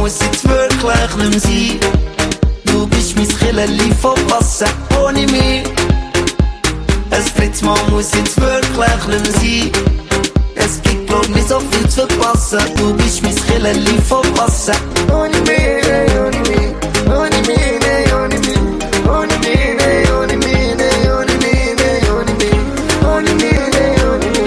muss jetzt wirklich nicht mehr sein. Du bist mein Killerli von Passen ohne mich. Ein Fritzmann muss jetzt wirklich nicht mehr sein. Es gibt glaub nicht so viel zu verpassen. Du bist mein Killerli von Passen ohne mich.